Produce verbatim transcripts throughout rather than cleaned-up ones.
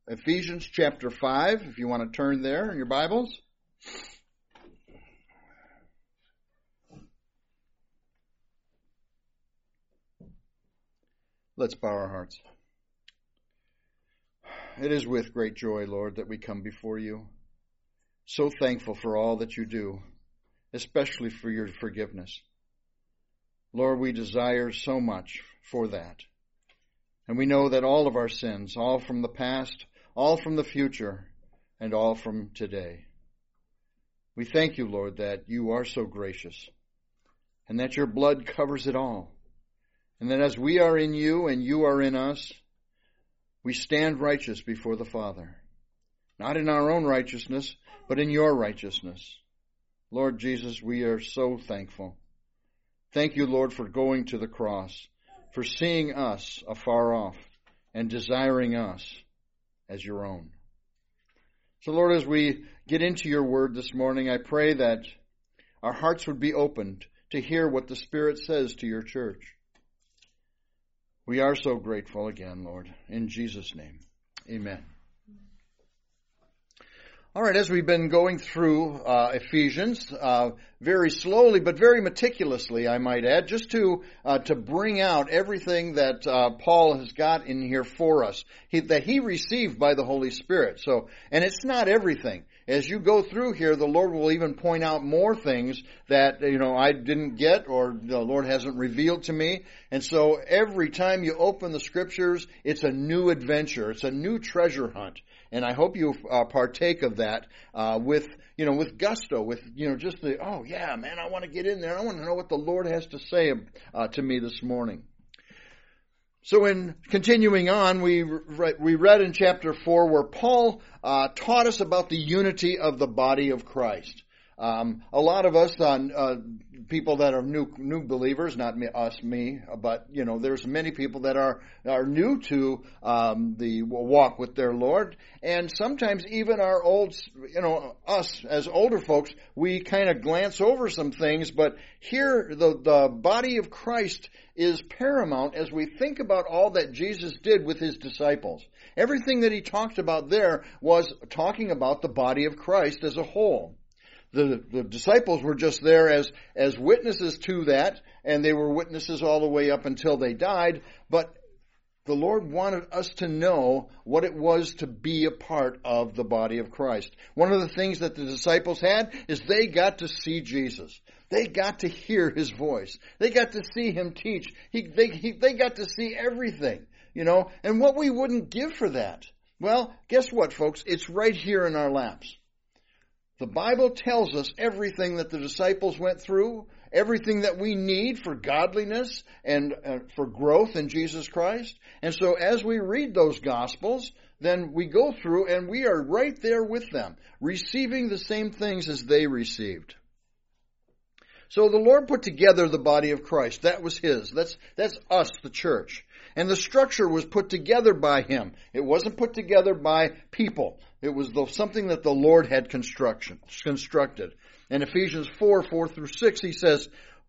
Ephesians chapter five, if you want to turn there in your Bibles. Let's bow our hearts. It is with great joy, Lord, that we come before you. So thankful for all that you do, especially for your forgiveness. Lord, we desire so much for that. And we know that all of our sins, all from the past, all from the future, and all from today. We thank you, Lord, that you are so gracious, and that your blood covers it all. And that as we are in you and you are in us, we stand righteous before the Father. Not in our own righteousness, but in your righteousness. Lord Jesus, we are so thankful. Thank you, Lord, for going to the cross, for seeing us afar off and desiring us as your own. So, Lord, as we get into your word this morning, I pray that our hearts would be opened to hear what the Spirit says to your church. We are so grateful again, Lord. In Jesus' name, amen. All right, as we've been going through uh, Ephesians, uh, very slowly but very meticulously, I might add, just to uh, to bring out everything that uh, Paul has got in here for us, he, that he received by the Holy Spirit. So, and it's not everything. As you go through here, the Lord will even point out more things that, you know, I didn't get or the Lord hasn't revealed to me. And so every time you open the Scriptures, it's a new adventure. It's a new treasure hunt. And I hope you uh, partake of that uh, with, you know, with gusto, with, you know, just the, oh, yeah, man, I want to get in there. I want to know what the Lord has to say uh, to me this morning. So in continuing on, we re- we read in chapter four where Paul uh, taught us about the unity of the body of Christ. Um, a lot of us, uh, uh, people that are new new believers, not me, us, me, but you know, there's many people that are are new to um, the walk with their Lord, and sometimes even our old, you know, us as older folks, we kind of glance over some things. But here, the the body of Christ is paramount as we think about all that Jesus did with his disciples. Everything that he talked about there was talking about the body of Christ as a whole. The, the disciples were just there as, as witnesses to that, and they were witnesses all the way up until they died, but the Lord wanted us to know what it was to be a part of the body of Christ. One of the things that the disciples had is they got to see Jesus. They got to hear his voice. They got to see him teach. He, they, he, they got to see everything, you know, and what we wouldn't give for that. Well, guess what, folks? It's right here in our laps. The Bible tells us everything that the disciples went through, everything that we need for godliness and uh, for growth in Jesus Christ. And so as we read those Gospels, then we go through and we are right there with them, receiving the same things as they received. So the Lord put together the body of Christ. That was his. That's, that's us, the church. And the structure was put together by him. It wasn't put together by people. It was the, something that the Lord had construction, constructed. In Ephesians four, four through six, he says,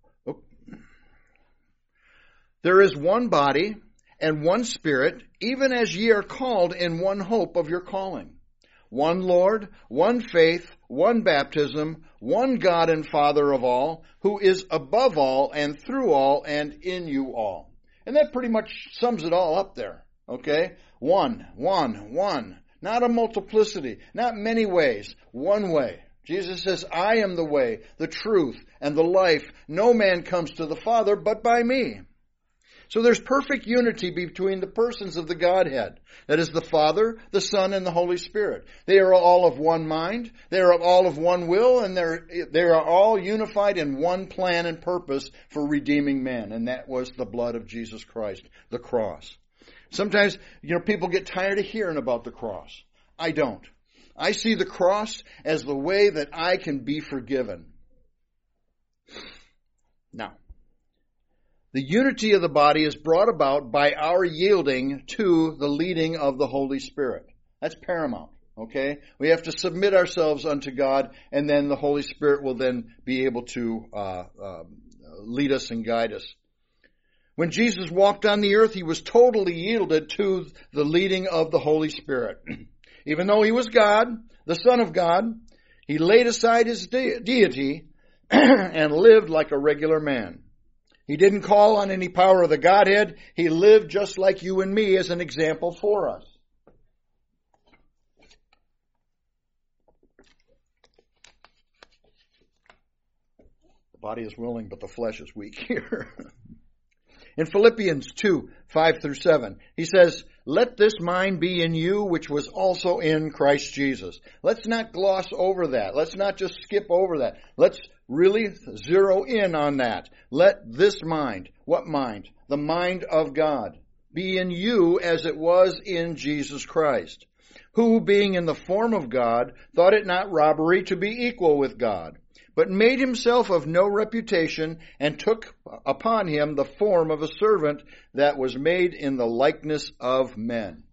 there is one body and one Spirit, even as ye are called in one hope of your calling. One Lord, one faith, one baptism, one God and Father of all, who is above all and through all and in you all. And that pretty much sums it all up there, okay? One, one, one. Not a multiplicity, not many ways, one way. Jesus says, I am the way, the truth, and the life. No man comes to the Father but by me. So there's perfect unity between the persons of the Godhead. That is the Father, the Son, and the Holy Spirit. They are all of one mind. They are all of one will, and they're, they are all unified in one plan and purpose for redeeming man. And that was the blood of Jesus Christ, the cross. Sometimes, you know, people get tired of hearing about the cross. I don't. I see the cross as the way that I can be forgiven. Now, the unity of the body is brought about by our yielding to the leading of the Holy Spirit. That's paramount, okay? We have to submit ourselves unto God, and then the Holy Spirit will then be able to uh, uh, lead us and guide us. When Jesus walked on the earth, he was totally yielded to the leading of the Holy Spirit. Even though he was God, the Son of God, he laid aside his de- deity and lived like a regular man. He didn't call on any power of the Godhead. He lived just like you and me as an example for us. The body is willing, but the flesh is weak here. In Philippians two, five through seven, he says, "Let this mind be in you, which was also in Christ Jesus." Let's not gloss over that. Let's not just skip over that. Let's really zero in on that. Let this mind, what mind? The mind of God, be in you as it was in Jesus Christ, who, being in the form of God, thought it not robbery to be equal with God, but made himself of no reputation, and took upon him the form of a servant, that was made in the likeness of men.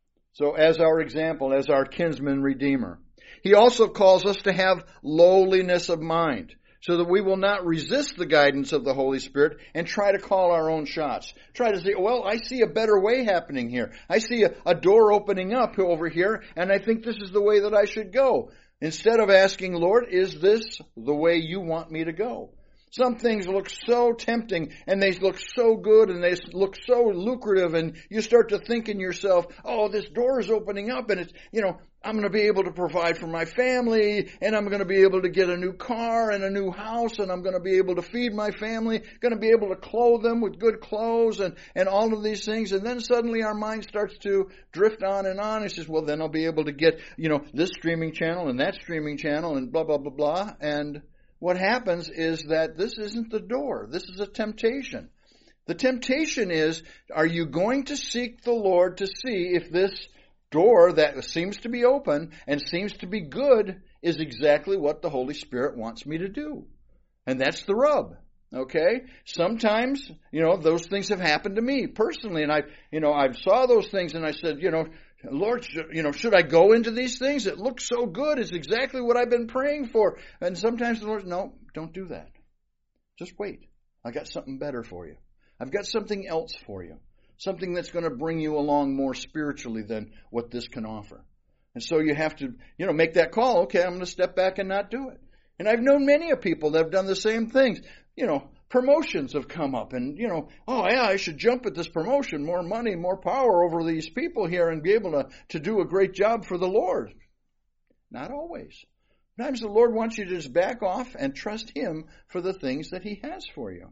So as our example, as our kinsman redeemer. He also calls us to have lowliness of mind, so that we will not resist the guidance of the Holy Spirit and try to call our own shots. Try to say, well, I see a better way happening here. I see a, a door opening up over here, and I think this is the way that I should go. Instead of asking, Lord, is this the way you want me to go? Some things look so tempting, and they look so good, and they look so lucrative, and you start to think in yourself, oh, this door is opening up, and it's, you know, I'm going to be able to provide for my family, and I'm going to be able to get a new car and a new house, and I'm going to be able to feed my family, going to be able to clothe them with good clothes, and, and all of these things. And then suddenly our mind starts to drift on and on. It says, well, then I'll be able to get, you know, this streaming channel and that streaming channel and blah, blah, blah, blah. And what happens is that this isn't the door. This is a temptation. The temptation is, are you going to seek the Lord to see if this door that seems to be open and seems to be good is exactly what the Holy Spirit wants me to do? And that's the rub. Okay? Sometimes, you know, those things have happened to me personally, and I, you know, I saw those things and I said, you know, Lord, you know, should I go into these things? It looks so good. It's exactly what I've been praying for. And sometimes the Lord, no, don't do that. Just wait. I got something better for you. I've got something else for you. Something that's going to bring you along more spiritually than what this can offer. And so you have to, you know, make that call. Okay, I'm going to step back and not do it. And I've known many of people that have done the same things. You know, promotions have come up and, you know, oh yeah, I should jump at this promotion, more money, more power over these people here and be able to, to do a great job for the Lord. Not always. Sometimes the Lord wants you to just back off and trust Him for the things that He has for you.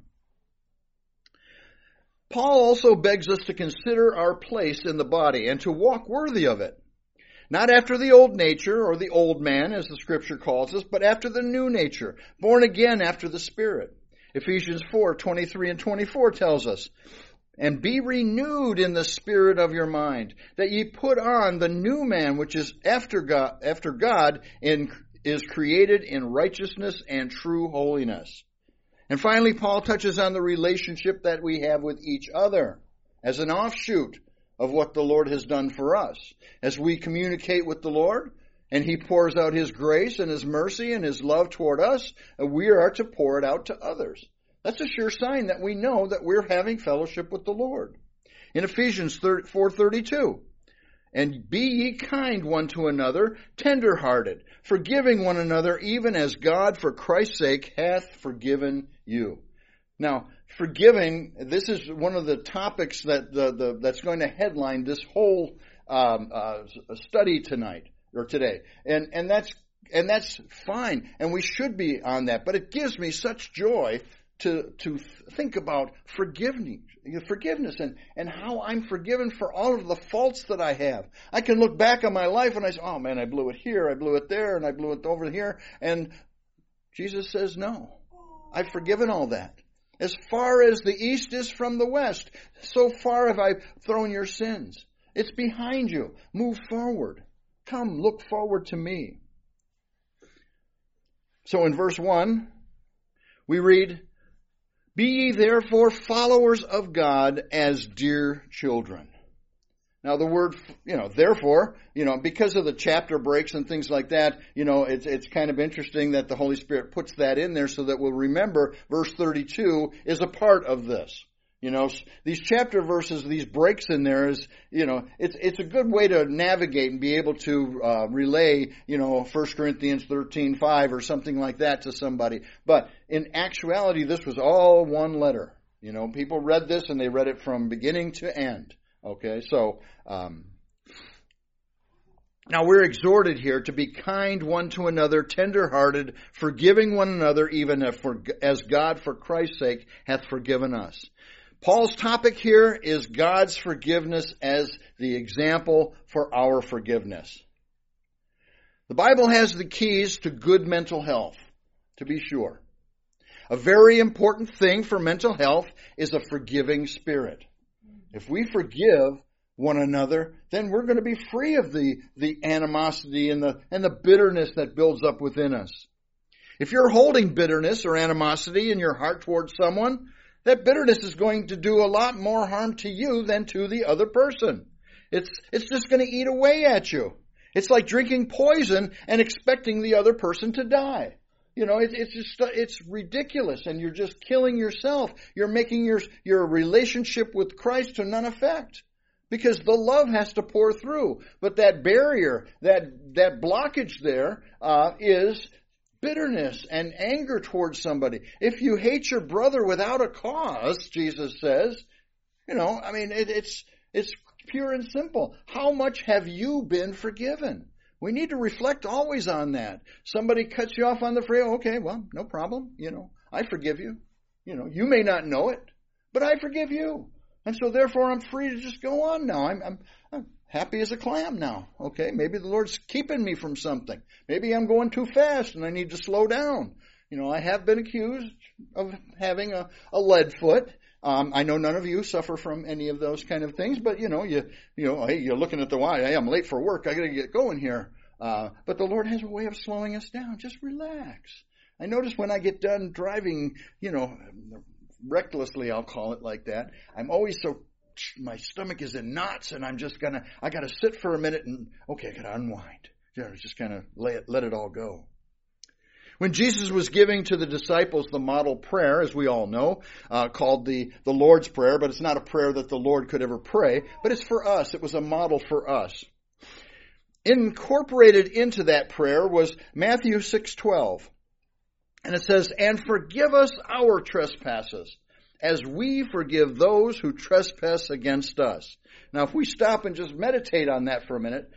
Paul also begs us to consider our place in the body and to walk worthy of it. Not after the old nature or the old man, as the Scripture calls us, but after the new nature, born again after the Spirit. Ephesians four, twenty-three and twenty-four tells us, "And be renewed in the spirit of your mind, that ye put on the new man, which is after God, after God in, is created in righteousness and true holiness." And finally, Paul touches on the relationship that we have with each other as an offshoot of what the Lord has done for us. As we communicate with the Lord and He pours out His grace and His mercy and His love toward us, we are to pour it out to others. That's a sure sign that we know that we're having fellowship with the Lord. In Ephesians four thirty-two, "And be ye kind one to another, tender-hearted, forgiving one another, even as God for Christ's sake hath forgiven you." Now, forgiving, this is one of the topics that the, the that's going to headline this whole um, uh, study tonight or today, and and that's and that's fine, and we should be on that. But it gives me such joy to to think about forgiveness, forgiveness, and and how I'm forgiven for all of the faults that I have. I can look back on my life and I say, "Oh man, I blew it here, I blew it there, and I blew it over here," and Jesus says, "No, I've forgiven all that. As far as the east is from the west, so far have I thrown your sins. It's behind you. Move forward. Come, look forward to me." So in verse one, we read, "Be ye therefore followers of God as dear children." Now the word, you know, therefore, you know, because of the chapter breaks and things like that, you know, it's it's kind of interesting that the Holy Spirit puts that in there so that we'll remember verse thirty-two is a part of this. You know, these chapter verses, these breaks in there is, you know, it's it's a good way to navigate and be able to uh, relay, you know, First Corinthians thirteen five or something like that to somebody. But in actuality, this was all one letter. You know, people read this and they read it from beginning to end. Okay, so um, now we're exhorted here to be kind one to another, tender-hearted, forgiving one another, even if for, as God for Christ's sake hath forgiven us. Paul's topic here is God's forgiveness as the example for our forgiveness. The Bible has the keys to good mental health, to be sure. A very important thing for mental health is a forgiving spirit. If we forgive one another, then we're going to be free of the, the animosity and the, and the bitterness that builds up within us. If you're holding bitterness or animosity in your heart towards someone, that bitterness is going to do a lot more harm to you than to the other person. It's, it's just going to eat away at you. It's like drinking poison and expecting the other person to die. You know, it, it's just, it's ridiculous, and you're just killing yourself. You're making your, your relationship with Christ to none effect. Because the love has to pour through. But that barrier, that, that blockage there, uh, is bitterness and anger towards somebody. If you hate your brother without a cause, Jesus says, you know, I mean, it, it's it's pure and simple. How much have you been forgiven? We need to reflect always on that. Somebody cuts you off on the freeway, okay, well, no problem. You know, I forgive you. You know, you may not know it, but I forgive you. And so therefore I'm free to just go on now. I'm, I'm, I'm happy as a clam now. Okay, maybe the Lord's keeping me from something. Maybe I'm going too fast and I need to slow down. You know, I have been accused of having a, a lead foot. Um, I know none of you suffer from any of those kind of things, but you know, you you know, hey, you're looking at the watch. Hey, I'm late for work. I got to get going here. Uh, but the Lord has a way of slowing us down. Just relax. I notice when I get done driving, you know, recklessly, I'll call it like that, I'm always so, my stomach is in knots, and I'm just gonna, I gotta sit for a minute and, okay, I gotta unwind. You know, just kind of let it, let it all go. When Jesus was giving to the disciples the model prayer, as we all know, uh, called the, the Lord's Prayer, but it's not a prayer that the Lord could ever pray, but it's for us. It was a model for us. Incorporated into that prayer was Matthew six twelve. And it says, and forgive us our trespasses, as we forgive those who trespass against us. Now, if we stop and just meditate on that for a minute,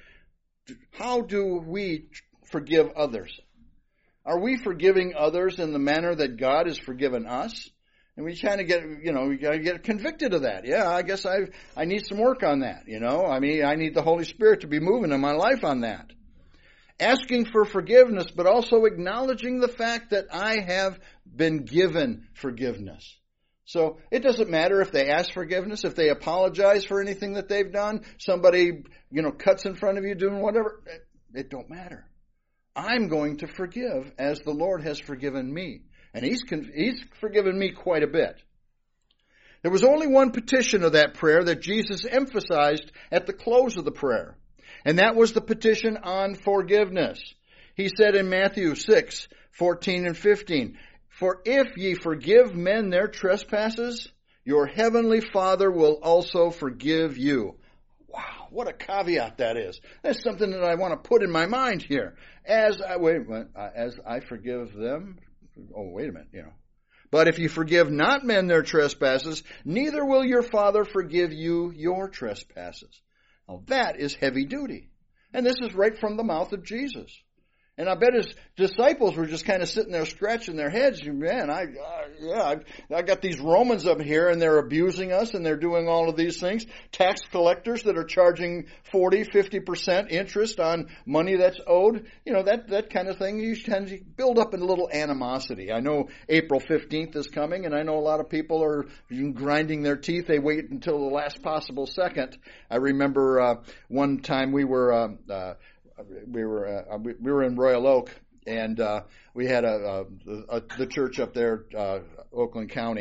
how do we forgive others? Are we forgiving others in the manner that God has forgiven us? And we kind of get, you know, we got to get convicted of that. Yeah, I guess I I need some work on that, you know. I mean, I need the Holy Spirit to be moving in my life on that. Asking for forgiveness, but also acknowledging the fact that I have been given forgiveness. So it doesn't matter if they ask forgiveness, if they apologize for anything that they've done, somebody, you know, cuts in front of you doing whatever, it, it don't matter. I'm going to forgive as the Lord has forgiven me. And he's, he's forgiven me quite a bit. There was only one petition of that prayer that Jesus emphasized at the close of the prayer. And that was the petition on forgiveness. He said in Matthew six, fourteen and fifteen, for if ye forgive men their trespasses, your heavenly Father will also forgive you. Wow, what a caveat that is. That's something that I want to put in my mind here. As I, wait, as I forgive them, oh, wait a minute, you know. But if you forgive not men their trespasses, neither will your Father forgive you your trespasses. Now that is heavy duty. And this is right from the mouth of Jesus. And I bet his disciples were just kind of sitting there scratching their heads. Man, I, uh, yeah, I, I got these Romans up here and they're abusing us and they're doing all of these things. Tax collectors that are charging forty, fifty percent interest on money that's owed. You know, that, that kind of thing. You tend to build up a little animosity. I know April fifteenth is coming and I know a lot of people are grinding their teeth. They wait until the last possible second. I remember, uh, one time we were, uh, uh, We were uh, we were in Royal Oak, and uh, we had a, a, a the church up there, uh, Oakland County,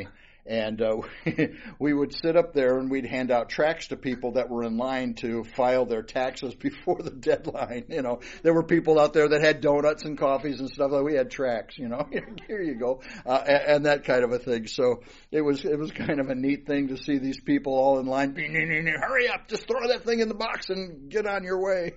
And uh, we would sit up there and we'd hand out tracts to people that were in line to file their taxes before the deadline. You know, there were people out there that had donuts and coffees and stuff. Like we had tracts, you know, here you go, uh, and, and that kind of a thing. So it was it was kind of a neat thing to see these people all in line. Hurry up, just throw that thing in the box and get on your way.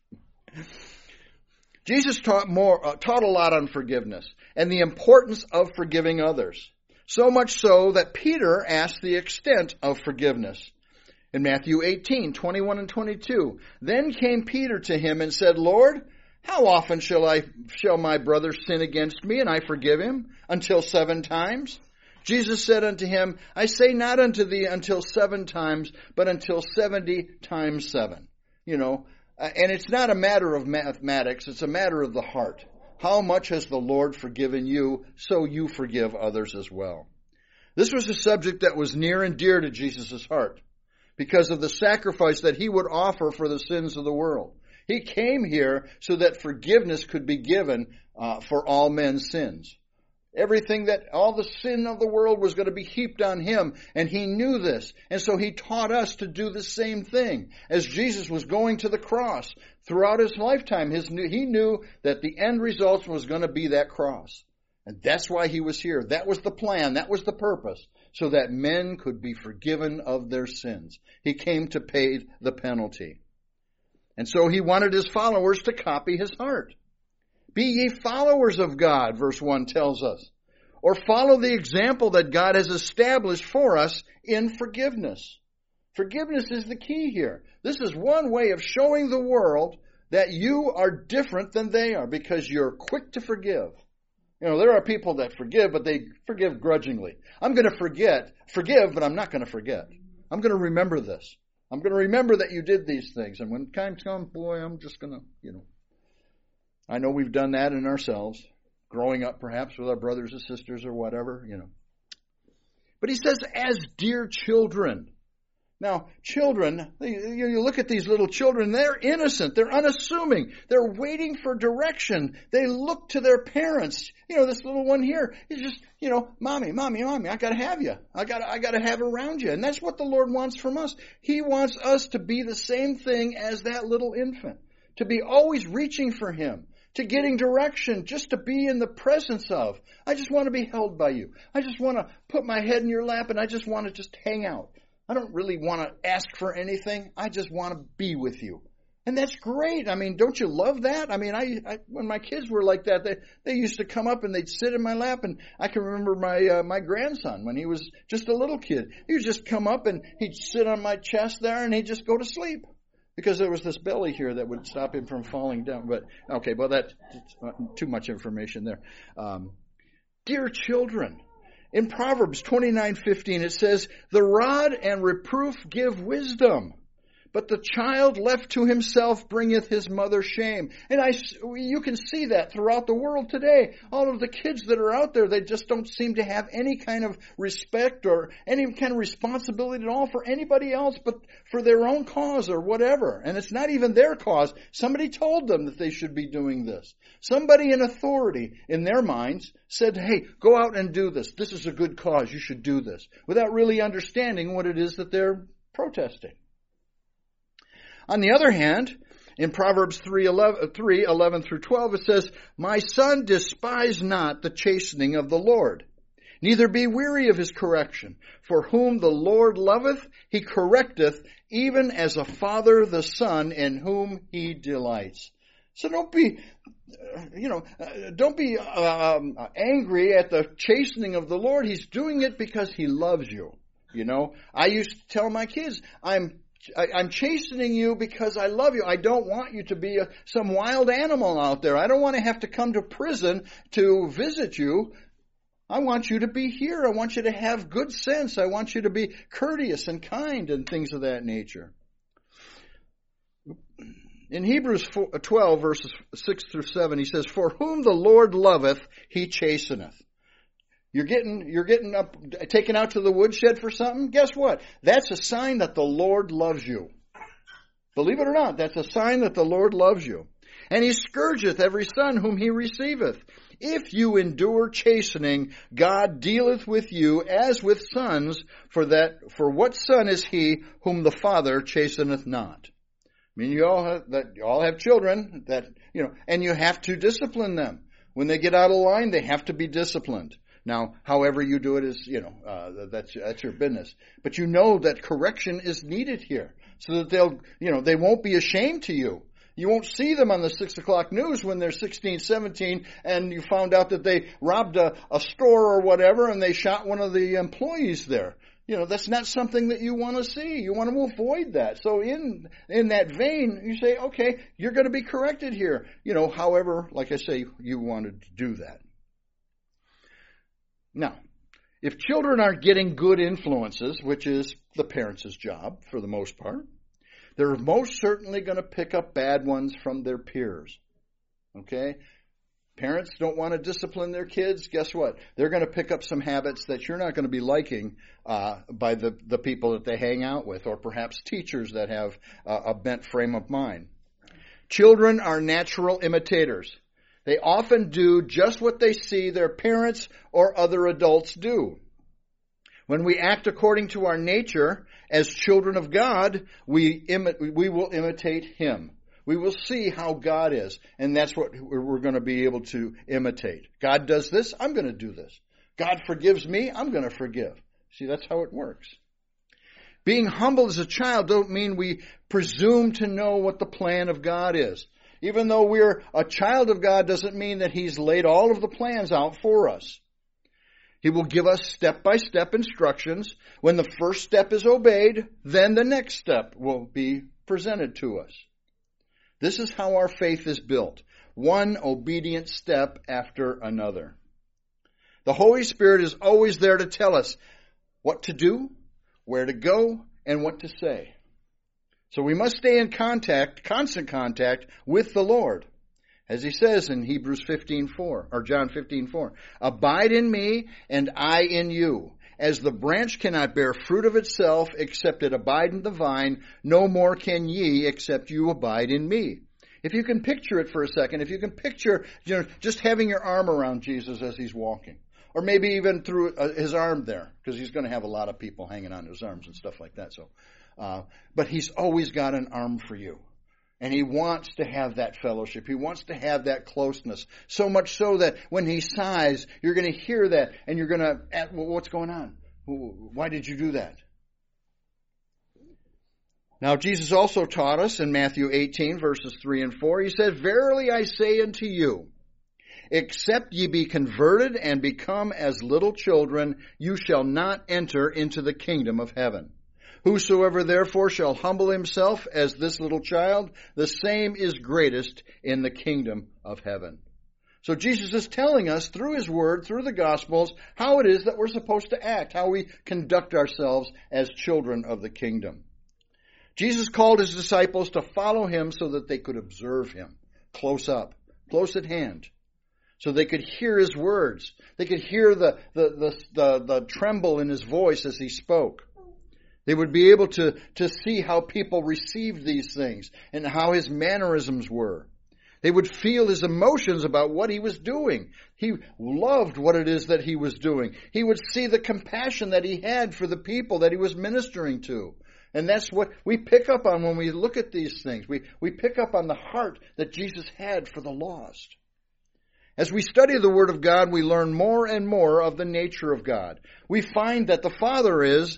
Jesus taught more, uh, taught a lot on forgiveness and the importance of forgiving others. So much so that Peter asked the extent of forgiveness. In Matthew eighteen, twenty-one and twenty-two, then came Peter to him and said, Lord, how often shall I, shall my brother sin against me and I forgive him? Until seven times? Jesus said unto him, I say not unto thee until seven times, but until seventy times seven. You know, and it's not a matter of mathematics, it's a matter of the heart. How much has the Lord forgiven you, so you forgive others as well. This was a subject that was near and dear to Jesus' heart because of the sacrifice that he would offer for the sins of the world. He came here so that forgiveness could be given uh, for all men's sins. Everything that, all the sin of the world was going to be heaped on him, and he knew this. And so he taught us to do the same thing. As Jesus was going to the cross throughout his lifetime, his, he knew that the end result was going to be that cross. And that's why he was here. That was the plan. That was the purpose. So that men could be forgiven of their sins. He came to pay the penalty. And so he wanted his followers to copy his heart. Be ye followers of God, verse one tells us. Or follow the example that God has established for us in forgiveness. Forgiveness is the key here. This is one way of showing the world that you are different than they are because you're quick to forgive. You know, there are people that forgive, but they forgive grudgingly. I'm going to forget, forgive, but I'm not going to forget. I'm going to remember this. I'm going to remember that you did these things. And when time comes, boy, I'm just going to, you know. I know we've done that in ourselves, growing up perhaps with our brothers and sisters or whatever, you know. But he says, as dear children. Now, children, you look at these little children, they're innocent, they're unassuming, they're waiting for direction. They look to their parents. You know, this little one here is just, you know, mommy, mommy, mommy, I gotta have you. I gotta, I gotta have around you. And that's what the Lord wants from us. He wants us to be the same thing as that little infant, to be always reaching for him, to getting direction, just to be in the presence of. I just want to be held by you. I just want to put my head in your lap and I just want to just hang out. I don't really want to ask for anything. I just want to be with you. And that's great. I mean, don't you love that? I mean, I, I when my kids were like that, they, they used to come up and they'd sit in my lap. And I can remember my uh, my grandson when he was just a little kid. He would just come up and he'd sit on my chest there and he'd just go to sleep. Because there was this belly here that would stop him from falling down. But, okay, well, that's too much information there. Um, dear children, in Proverbs twenty-nine fifteen, it says, the rod and reproof give wisdom, but the child left to himself bringeth his mother shame. And I, you can see that throughout the world today. All of the kids that are out there, they just don't seem to have any kind of respect or any kind of responsibility at all for anybody else but for their own cause or whatever. And it's not even their cause. Somebody told them that they should be doing this. Somebody in authority in their minds said, hey, go out and do this. This is a good cause. You should do this. Without really understanding what it is that they're protesting. On the other hand, in Proverbs three, eleven through twelve, it says, my son, despise not the chastening of the Lord, neither be weary of his correction. For whom the Lord loveth, he correcteth, even as a father the son in whom he delights. So don't be, you know, don't be um, angry at the chastening of the Lord. He's doing it because he loves you. You know, I used to tell my kids, I'm I, I'm chastening you because I love you. I don't want you to be a, some wild animal out there. I don't want to have to come to prison to visit you. I want you to be here. I want you to have good sense. I want you to be courteous and kind and things of that nature. In Hebrews twelve, verses six through seven, he says, for whom the Lord loveth, he chasteneth. You're getting, you're getting up, taken out to the woodshed for something? Guess what? That's a sign that the Lord loves you. Believe it or not, that's a sign that the Lord loves you. And he scourgeth every son whom he receiveth. If you endure chastening, God dealeth with you as with sons, for that, for what son is he whom the Father chasteneth not? I mean, you all have, that, you all have children that, you know, and you have to discipline them. When they get out of line, they have to be disciplined. Now, however you do it is, you know, uh, that's, that's your business. But you know that correction is needed here so that they'll, you know, they won't be ashamed to you. You won't see them on the six o'clock news when they're sixteen, seventeen, and you found out that they robbed a, a store or whatever and they shot one of the employees there. You know, that's not something that you want to see. You want to avoid that. So in in that vein, you say, okay, you're going to be corrected here. You know, however, like I say, you wanted to do that. Now, if children are getting good influences, which is the parents' job for the most part, they're most certainly going to pick up bad ones from their peers. Okay? Parents don't want to discipline their kids. Guess what? They're going to pick up some habits that you're not going to be liking uh, by the, the people that they hang out with, or perhaps teachers that have uh, a bent frame of mind. Children are natural imitators. They often do just what they see their parents or other adults do. When we act according to our nature as children of God, we imi- we will imitate Him. We will see how God is, and that's what we're going to be able to imitate. God does this, I'm going to do this. God forgives me, I'm going to forgive. See, that's how it works. Being humble as a child don't mean we presume to know what the plan of God is. Even though we're a child of God doesn't mean that He's laid all of the plans out for us. He will give us step-by-step instructions. When the first step is obeyed, then the next step will be presented to us. This is how our faith is built, one obedient step after another. The Holy Spirit is always there to tell us what to do, where to go, and what to say. So we must stay in contact, constant contact with the Lord. As he says in Hebrews fifteen four, or John fifteen four, abide in me and I in you. As the branch cannot bear fruit of itself except it abide in the vine, no more can ye except you abide in me. If you can picture it for a second, if you can picture, you know, just having your arm around Jesus as he's walking, or maybe even through his arm there, because he's going to have a lot of people hanging on his arms and stuff like that. So, uh, but he's always got an arm for you. And he wants to have that fellowship. He wants to have that closeness. So much so that when he sighs, you're going to hear that and you're going to ask, well, what's going on? Why did you do that? Now, Jesus also taught us in Matthew eighteen, verses three and four. He said, verily I say unto you, except ye be converted and become as little children, you shall not enter into the kingdom of heaven. Whosoever therefore shall humble himself as this little child, the same is greatest in the kingdom of heaven. So Jesus is telling us through his word, through the Gospels, how it is that we're supposed to act, how we conduct ourselves as children of the kingdom. Jesus called his disciples to follow him so that they could observe him close up, close at hand, so they could hear his words. They could hear the, the, the, the, the tremble in his voice as he spoke. They would be able to, to see how people received these things and how his mannerisms were. They would feel his emotions about what he was doing. He loved what it is that he was doing. He would see the compassion that he had for the people that he was ministering to. And that's what we pick up on when we look at these things. We, we pick up on the heart that Jesus had for the lost. As we study the Word of God, we learn more and more of the nature of God. We find that the Father is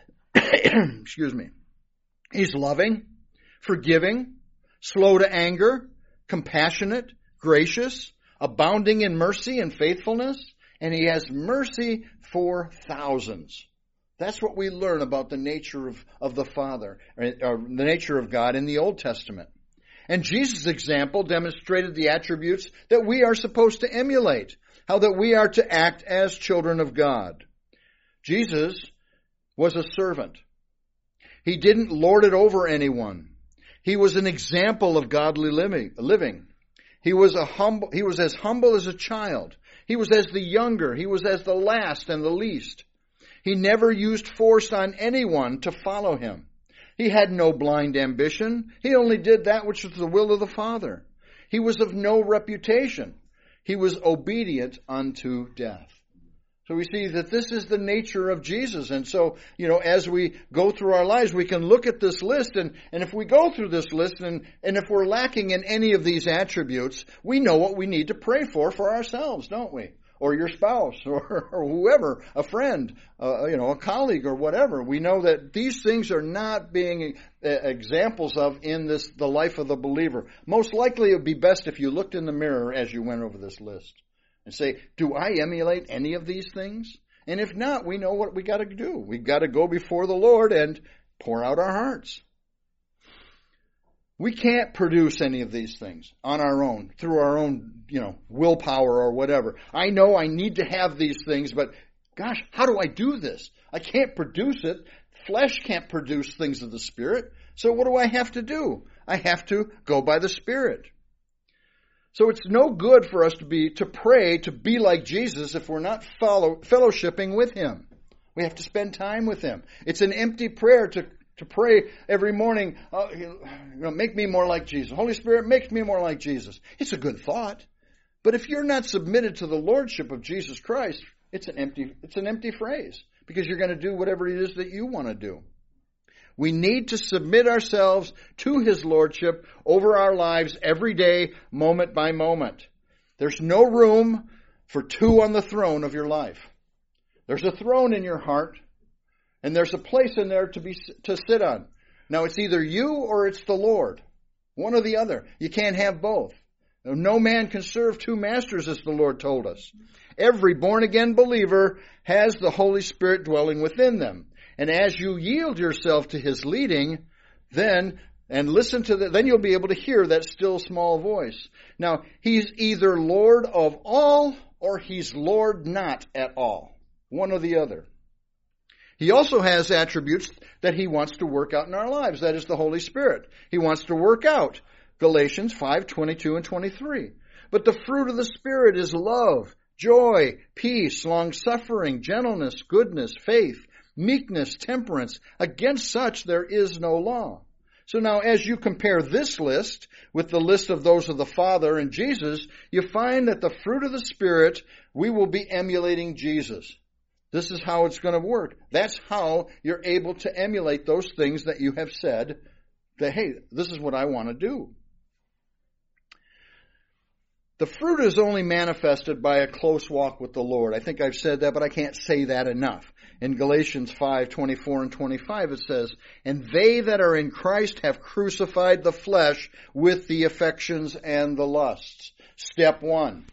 excuse me, he's loving, forgiving, slow to anger, compassionate, gracious, abounding in mercy and faithfulness, and he has mercy for thousands. That's what we learn about the nature of, of the Father, or, or the nature of God in the Old Testament. And Jesus' example demonstrated the attributes that we are supposed to emulate, how that we are to act as children of God. Jesus was a servant. He didn't lord it over anyone. He was an example of godly living. He was a humble, he was as humble as a child. He was as the younger. He was as the last and the least. He never used force on anyone to follow him. He had no blind ambition. He only did that which was the will of the Father. He was of no reputation. He was obedient unto death. So we see that this is the nature of Jesus. And so, you know, as we go through our lives, we can look at this list, and, and if we go through this list, and, and if we're lacking in any of these attributes, we know what we need to pray for for ourselves, don't we? Or your spouse, or, or whoever, a friend, uh, you know, a colleague, or whatever. We know that these things are not being uh, examples of in this the life of the believer. Most likely it would be best if you looked in the mirror as you went over this list and say, do I emulate any of these things? And if not, we know what we got to do. We've got to go before the Lord and pour out our hearts. We can't produce any of these things on our own, through our own, you know, willpower or whatever. I know I need to have these things, but gosh, how do I do this? I can't produce it. Flesh can't produce things of the Spirit. So what do I have to do? I have to go by the Spirit. So it's no good for us to be, to pray to be like Jesus if we're not follow, fellowshipping with Him. We have to spend time with Him. It's an empty prayer to To pray every morning, uh, you know, make me more like Jesus. Holy Spirit, make me more like Jesus. It's a good thought. But if you're not submitted to the Lordship of Jesus Christ, it's an empty, it's an empty phrase, because you're going to do whatever it is that you want to do. We need to submit ourselves to His Lordship over our lives every day, moment by moment. There's no room for two on the throne of your life. There's a throne in your heart, and there's a place in there to be to sit on. Now, it's either you or it's the Lord. One or the other. You can't have both. No man can serve two masters, as the Lord told us. Every born-again believer has the Holy Spirit dwelling within them. And as you yield yourself to His leading, then, and listen to that, then you'll be able to hear that still small voice. Now, He's either Lord of all, or He's Lord not at all. One or the other. He also has attributes that He wants to work out in our lives. That is the Holy Spirit. He wants to work out. Galatians five, twenty-two and twenty-three. But the fruit of the Spirit is love, joy, peace, long-suffering, gentleness, goodness, faith, meekness, temperance. Against such there is no law. So now as you compare this list with the list of those of the Father and Jesus, you find that the fruit of the Spirit, we will be emulating Jesus. This is how it's going to work. That's how you're able to emulate those things that you have said that, hey, this is what I want to do. The fruit is only manifested by a close walk with the Lord. I think I've said that, but I can't say that enough. In Galatians five, twenty-four and twenty-five, it says, and they that are in Christ have crucified the flesh with the affections and the lusts. Step one,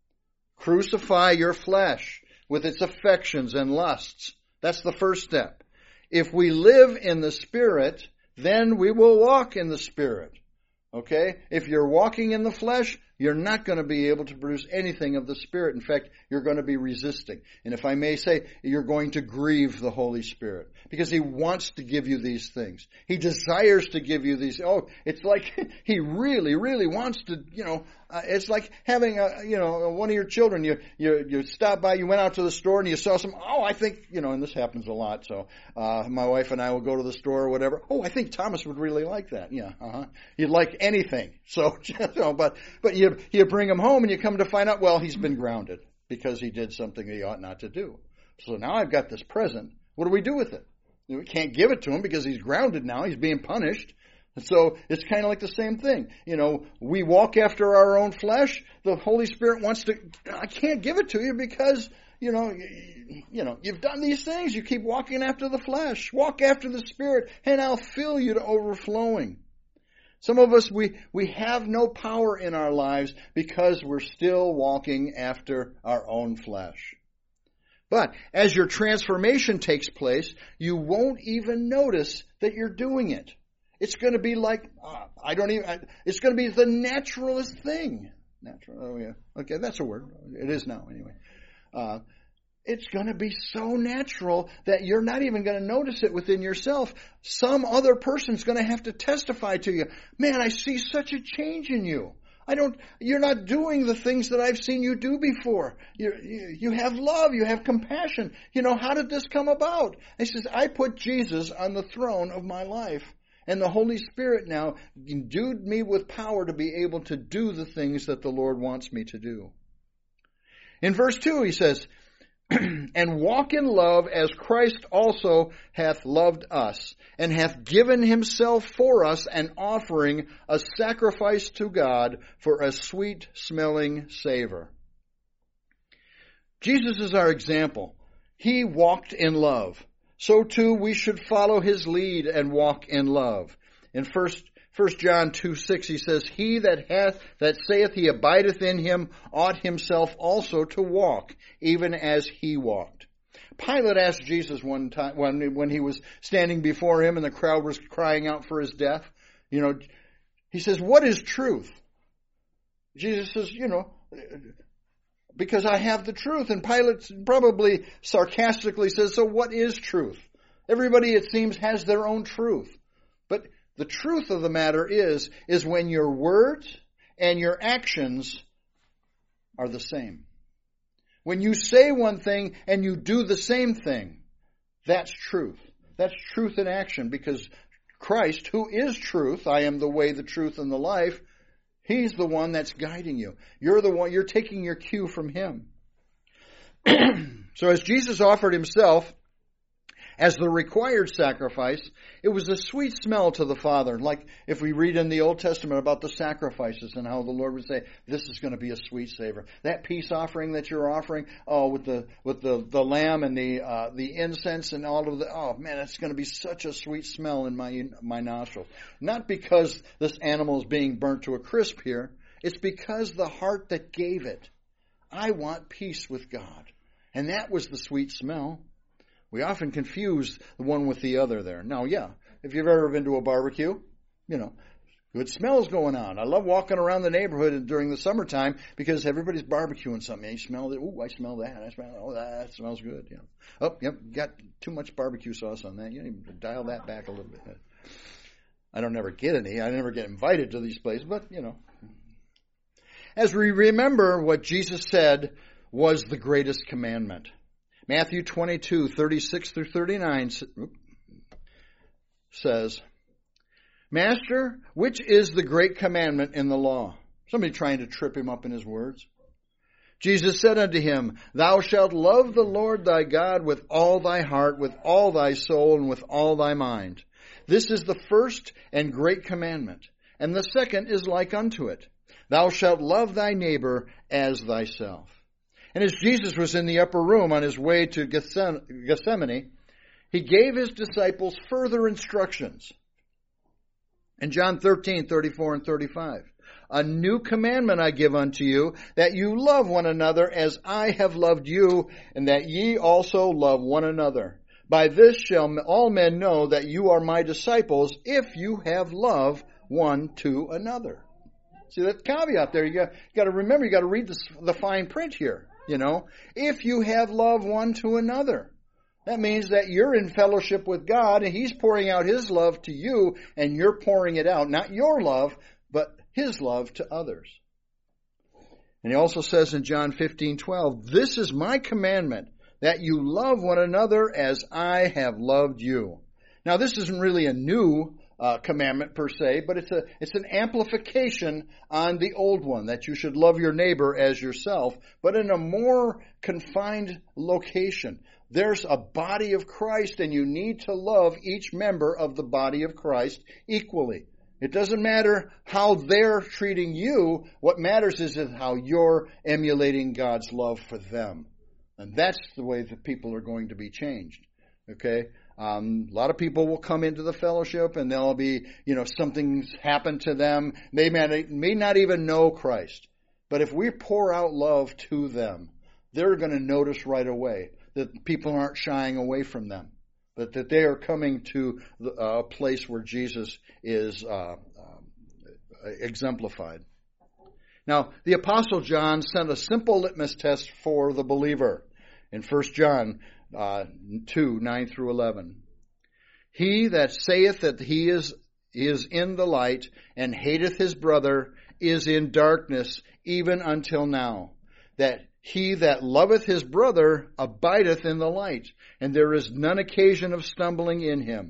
crucify your flesh with its affections and lusts. That's the first step. If we live in the Spirit, then we will walk in the Spirit. Okay? If you're walking in the flesh, you're not going to be able to produce anything of the Spirit. In fact, you're going to be resisting. And if I may say, you're going to grieve the Holy Spirit. Because He wants to give you these things. He desires to give you these. Oh, it's like He really, really wants to, you know, uh, it's like having a, you know, one of your children. You, you, you stop by, you went out to the store and you saw some, oh, I think, you know, and this happens a lot. So, uh, my wife and I will go to the store or whatever. Oh, I think Thomas would really like that. Yeah, uh-huh. You'd like anything. So, you know, but, but you, you bring him home and you come to find out, well, he's been grounded because he did something he ought not to do. So now I've got this present. What do we do with it? We can't give it to him because he's grounded now. He's being punished. So it's kind of like the same thing. You know, we walk after our own flesh. The Holy Spirit wants to, I can't give it to you because, you know, you know, you've done these things. You keep walking after the flesh. Walk after the Spirit and I'll fill you to overflowing. Some of us, we, we have no power in our lives because we're still walking after our own flesh. But as your transformation takes place, you won't even notice that you're doing it. It's going to be like, uh, I don't even, I, it's going to be the naturalist thing. Natural, oh yeah. Okay, that's a word. It is now anyway. Uh, it's going to be so natural that you're not even going to notice it within yourself. Some other person's going to have to testify to you. Man, I see such a change in you. I don't, you're not doing the things that I've seen you do before. You, you, you have love, you have compassion. You know, how did this come about? He says, I put Jesus on the throne of my life. And the Holy Spirit now endued me with power to be able to do the things that the Lord wants me to do. In verse two, he says, and walk in love as Christ also hath loved us, and hath given himself for us an offering, a sacrifice to God for a sweet-smelling savor. Jesus is our example. He walked in love. So too we should follow his lead and walk in love. In first First John two six, he says, he that hath that saith he abideth in him ought himself also to walk, even as he walked. Pilate asked Jesus one time when when he was standing before him and the crowd was crying out for his death. You know, he says, "What is truth?" Jesus says, "You know, because I have the truth." And Pilate probably sarcastically says, "So what is truth?" Everybody, it seems, has their own truth, but the truth of the matter is, is when your words and your actions are the same. When you say one thing and you do the same thing, that's truth. That's truth in action, because Christ, who is truth, I am the way, the truth, and the life, he's the one that's guiding you. You're the one, you're taking your cue from him. So as Jesus offered himself as the required sacrifice, it was a sweet smell to the Father. Like if we read in the Old Testament about the sacrifices and how the Lord would say, this is going to be a sweet savor. That peace offering that you're offering, oh, with the with the, the lamb and the uh, the incense and all of the, oh man, it's going to be such a sweet smell in my my nostrils. Not because this animal is being burnt to a crisp here. It's because the heart that gave it. I want peace with God. And that was the sweet smell. We often confuse the one with the other there. Now, yeah, if you've ever been to a barbecue, you know, good smells going on. I love walking around the neighborhood during the summertime because everybody's barbecuing something. You smell it. Ooh, I smell that. I smell, oh, that smells good. You know. Oh, yep, got too much barbecue sauce on that. You need to dial that back a little bit. I don't never get any. I never get invited to these places, but, you know. As we remember what Jesus said was the greatest commandment. Matthew twenty-two, thirty-six through thirty-nine says, Master, which is the great commandment in the law? Somebody trying to trip him up in his words. Jesus said unto him, Thou shalt love the Lord thy God with all thy heart, with all thy soul, and with all thy mind. This is the first and great commandment. And the second is like unto it. Thou shalt love thy neighbor as thyself. And as Jesus was in the upper room on his way to Gethsemane, he gave his disciples further instructions. In John thirteen, thirty-four and thirty-five, A new commandment I give unto you, that you love one another as I have loved you, and that ye also love one another. By this shall all men know that you are my disciples, if you have love one to another. See that caveat there. You got, you got to remember, you got to read the, the fine print here. You know, if you have love one to another. That means that you're in fellowship with God and he's pouring out his love to you and you're pouring it out. Not your love, but his love to others. And he also says in John fifteen twelve, This is my commandment, that you love one another as I have loved you. Now this isn't really a new Uh, commandment per se, but it's a it's an amplification on the old one, that you should love your neighbor as yourself, but in a more confined location. There's a body of Christ, and you need to love each member of the body of Christ equally. It doesn't matter how they're treating you. What matters is how you're emulating God's love for them. And that's the way that people are going to be changed. Okay? Um, a lot of people will come into the fellowship and they'll be, you know, something's happened to them. They may, may not even know Christ. But if we pour out love to them, they're going to notice right away that people aren't shying away from them, but that they are coming to a place where Jesus is uh, uh, exemplified. Now, the Apostle John sent a simple litmus test for the believer in First John Uh, two, nine through eleven. He that saith that he is, is in the light and hateth his brother is in darkness even until now. That he that loveth his brother abideth in the light, and there is none occasion of stumbling in him.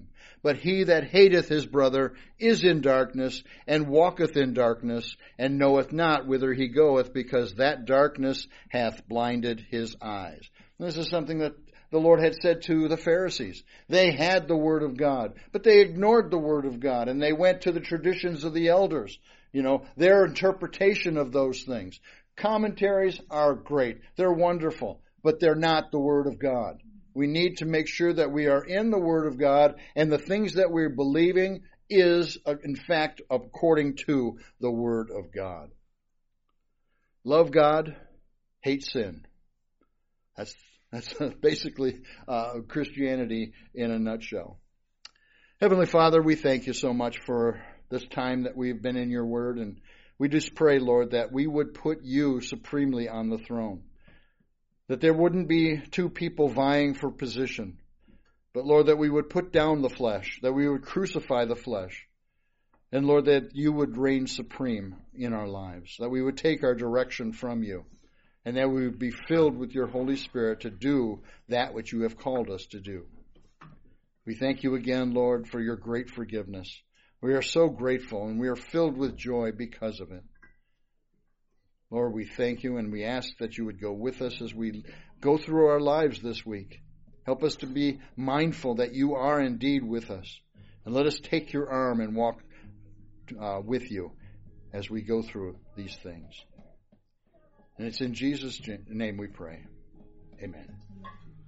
But he that hateth his brother is in darkness, and walketh in darkness, and knoweth not whither he goeth, because that darkness hath blinded his eyes. This is something that the Lord had said to the Pharisees. They had the Word of God, but they ignored the Word of God, and they went to the traditions of the elders, you know, their interpretation of those things. Commentaries are great. They're wonderful, but they're not the Word of God. We need to make sure that we are in the Word of God, and the things that we're believing is, in fact, according to the Word of God. Love God, hate sin. That's That's basically uh, Christianity in a nutshell. Heavenly Father, we thank you so much for this time that we've been in your word, and we just pray, Lord, that we would put you supremely on the throne, that there wouldn't be two people vying for position, but, Lord, that we would put down the flesh, that we would crucify the flesh, and, Lord, that you would reign supreme in our lives, that we would take our direction from you, and that we would be filled with your Holy Spirit to do that which you have called us to do. We thank you again, Lord, for your great forgiveness. We are so grateful, and we are filled with joy because of it. Lord, we thank you, and we ask that you would go with us as we go through our lives this week. Help us to be mindful that you are indeed with us. And let us take your arm and walk uh, with you as we go through these things. And it's in Jesus' name we pray. Amen.